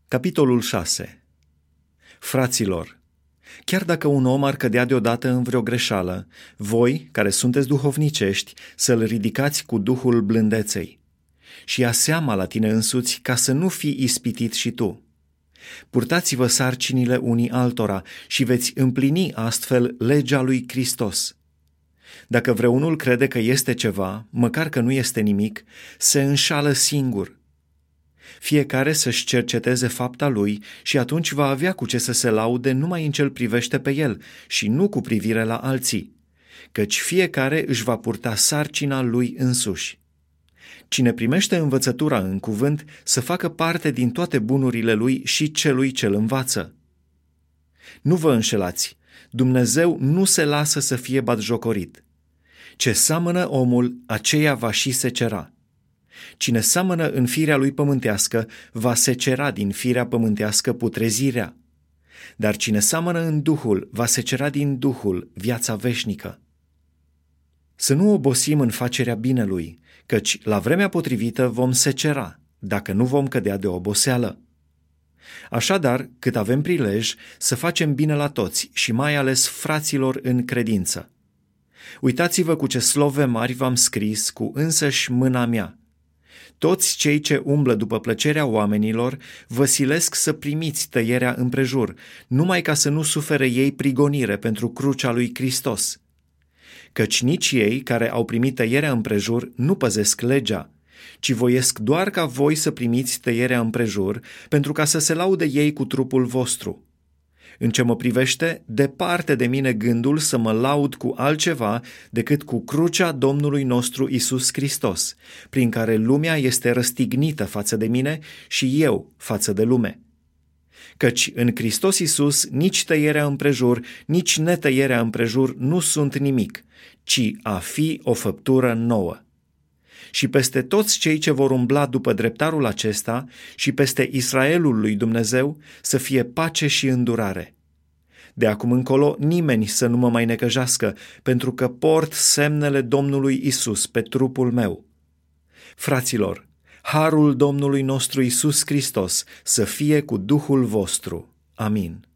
Capitolul 6. Fraților, chiar dacă un om ar cădea deodată în vreo greșeală, voi, care sunteți duhovnicești, să-l ridicați cu duhul blândeței. Și ia seama la tine însuți ca să nu fii ispitit și tu. Purtați-vă sarcinile unii altora și veți împlini astfel legea lui Hristos. Dacă vreunul crede că este ceva, măcar că nu este nimic, se înșală singur. Fiecare să-și cerceteze fapta lui și atunci va avea cu ce să se laude numai în ce-l privește pe el și nu cu privire la alții, căci fiecare își va purta sarcina lui însuși. Cine primește învățătura în cuvânt să facă parte din toate bunurile lui și celui ce-l învață. Nu vă înșelați, Dumnezeu nu se lasă să fie batjocorit. Ce seamănă omul, aceea va și secera. Cine seamănă în firea lui pământească, va secera din firea pământească putrezirea. Dar cine seamănă în Duhul, va secera din Duhul viața veșnică. Să nu obosim în facerea binelui, căci la vremea potrivită vom secera, dacă nu vom cădea de oboseală. Așadar, cât avem prilej, să facem bine la toți și mai ales fraților în credință. Uitați-vă cu ce slove mari v-am scris cu însăși mâna mea. Toți cei ce umblă după plăcerea oamenilor vă silesc să primiți tăierea împrejur, numai ca să nu sufere ei prigonire pentru crucea lui Hristos. Căci nici ei, care au primit tăierea împrejur, nu păzesc legea, ci voiesc doar ca voi să primiți tăierea împrejur, pentru ca să se laude ei cu trupul vostru. În ce mă privește, departe de mine gândul să mă laud cu altceva decât cu crucea Domnului nostru Isus Hristos, prin care lumea este răstignită față de mine și eu față de lume. Căci în Hristos Isus nici tăierea împrejur, nici netăierea împrejur nu sunt nimic, ci a fi o făptură nouă. Și peste toți cei ce vor umbla după dreptarul acesta și peste Israelul lui Dumnezeu să fie pace și îndurare. De acum încolo nimeni să nu mă mai necăjească, pentru că port semnele Domnului Isus pe trupul meu. Fraților, harul Domnului nostru Isus Hristos să fie cu Duhul vostru. Amin.